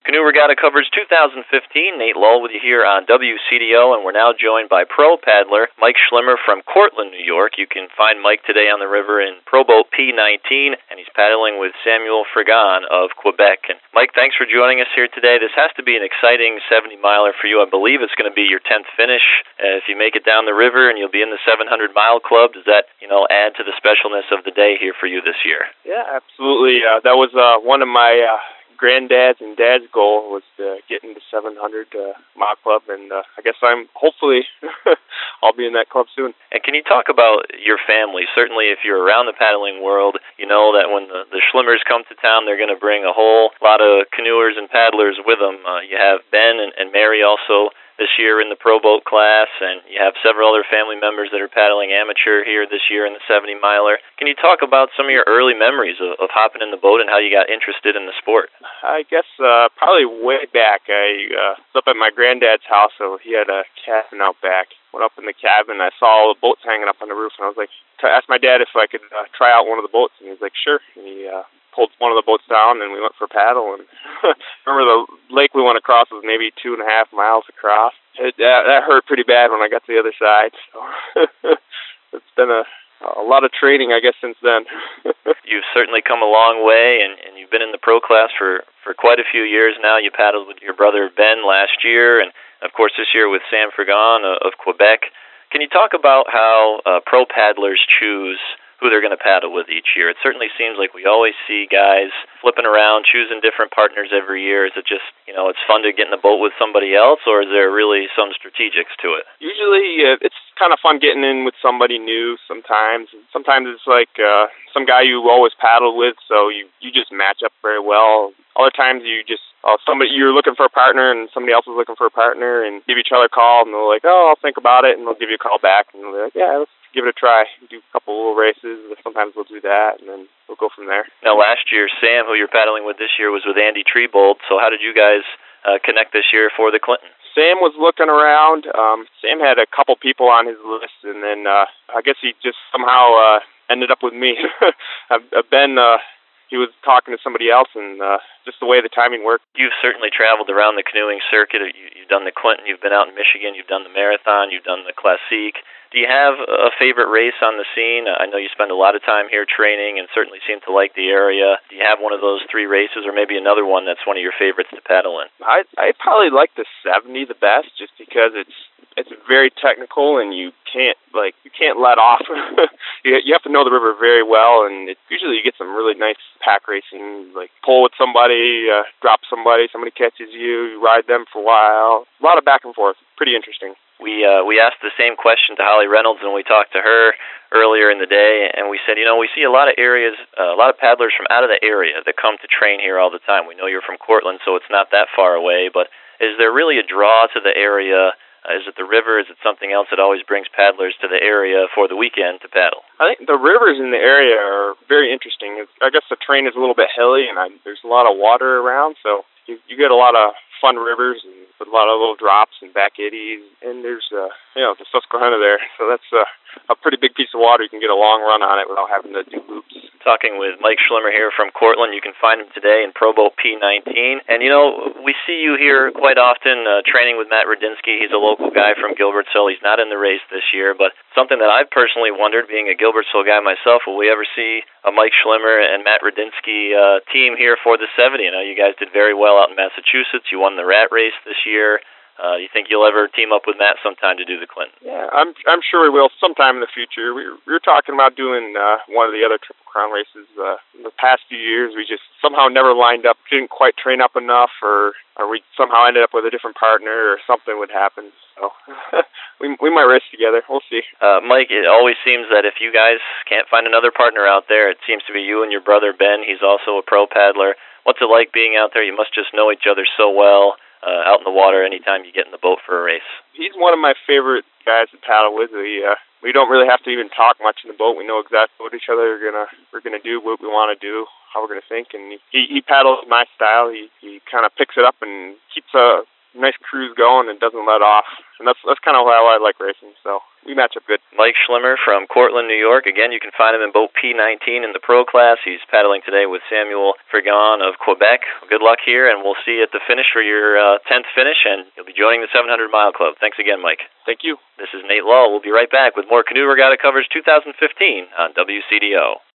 Canoe Regatta coverage 2015. Nate Lull with you here on WCDO, and we're now joined by pro paddler Mike Schlimmer from Cortland, New York. You can find Mike today on the river in Pro Boat P19, and he's paddling with Samuel Frigon of Quebec. And Mike, thanks for joining us here today. This has to be an exciting 70-miler for you. I believe it's going to be your 10th finish. If you make it down the river and you'll be in the 700-mile club, does that, add to the specialness of the day here for you this year? Yeah, absolutely. That was one of my granddad's and dad's goal was to get into 700 mile club, and I guess hopefully I'll be in that club soon. And can you talk about your family? Certainly if you're around the paddling world, you know that when the Schlimmers come to town, they're going to bring a whole lot of canoers and paddlers with them. You have Ben and Mary also this year in the pro boat class, and you have several other family members that are paddling amateur here this year in the 70-miler. Can you talk about some of your early memories of hopping in the boat and how you got interested in the sport? I guess probably way back. I was up at my granddad's house, so he had a cabin out back. Went up in the cabin, I saw all the boats hanging up on the roof, and I was like, asked my dad if I could try out one of the boats, and he was like, sure. And he pulled one of the boats down, and we went for a paddle. And remember the lake we went across was maybe 2.5 miles across. That hurt pretty bad when I got to the other side. So it's been a lot of training, I guess, since then. You've certainly come a long way, and you've been in the pro class for quite a few years now. You paddled with your brother Ben last year, and of course this year with Sam Frigon of Quebec. Can you talk about how pro paddlers choose who they're going to paddle with each year? It certainly seems like we always see guys flipping around, choosing different partners every year. Is it just, it's fun to get in the boat with somebody else, or is there really some strategics to it? Usually it's kind of fun getting in with somebody new sometimes. Sometimes it's like some guy you always paddled with, so you just match up very well. Other times you just, you're looking for a partner and somebody else is looking for a partner, and give each other a call, and they're like, I'll think about it, and they'll give you a call back, and they'll be like, yeah, let's give it a try. Do a couple little races, sometimes we'll do that, and then we'll go from there. Now, last year, Sam, who you're paddling with this year, was with Andy Trebold, so how did you guys connect this year for the Clinton? Sam was looking around. Sam had a couple people on his list, and then I guess he just somehow ended up with me. Ben, he was talking to somebody else, and just the way the timing worked. You've certainly traveled around the canoeing circuit. You've done the Clinton, you've been out in Michigan, you've done the marathon, you've done the Classique. Do you have a favorite race on the scene? I know you spend a lot of time here training and certainly seem to like the area. Do you have one of those 3 races, or maybe another one that's one of your favorites to paddle in? I probably like the 70 the best, just because it's very technical, and you can't let off. You have to know the river very well, and usually you get some really nice pack racing, like pull with somebody, drop somebody catches you, you ride them for a while. A lot of back and forth. Pretty interesting. We asked the same question to Holly Reynolds when we talked to her earlier in the day, and we said, we see a lot of areas, a lot of paddlers from out of the area that come to train here all the time. We know you're from Cortland, so it's not that far away, but is there really a draw to the area? Is it the river? Is it something else that always brings paddlers to the area for the weekend to paddle? I think the rivers in the area are very interesting. I guess the terrain is a little bit hilly, and there's a lot of water around, so you get a lot of fun rivers and with a lot of little drops and back eddies, and there's the Susquehanna there, so that's a pretty big piece of water. You can get a long run on it without having to do loops. Talking with Mike Schlimmer here from Cortland. You can find him today in Pro Boat P19, and we see you here quite often training with Matt Rudinsky. He's a local guy from Gilbertsville. He's not in the race this year, but something that I've personally wondered, being a Gilbertsville guy myself, will we ever see a Mike Schlimmer and Matt Rudinsky team here for the 70? You guys did very well out in Massachusetts. You won the Rat Race this year. You think you'll ever team up with Matt sometime to do the Clinton? Yeah, I'm sure we will sometime in the future. We were talking about doing one of the other Triple Crown races. In the past few years, we just somehow never lined up, didn't quite train up enough, or we somehow ended up with a different partner, or something would happen. So we might race together. We'll see. Mike, it always seems that if you guys can't find another partner out there, it seems to be you and your brother Ben. He's also a pro paddler. What's it like being out there? You must just know each other so well. Out in the water anytime you get in the boat for a race. He's one of my favorite guys to paddle with. We don't really have to even talk much in the boat. We know exactly what each other we're gonna do, what we want to do, how we're gonna think, and he paddles my style. He kind of picks it up and keeps a nice cruise going and doesn't let off. and that's kind of how I like racing. So we match up good. Mike Schlimmer from Cortland, New York. Again, you can find him in boat P19 in the pro class. He's paddling today with Samuel Frigon of Quebec. Good luck here, and we'll see you at the finish for your 10th finish, and you'll be joining the 700 Mile Club. Thanks again, Mike. Thank you. This is Nate Law. We'll be right back with more Canoe Regatta Coverage 2015 on WCDO.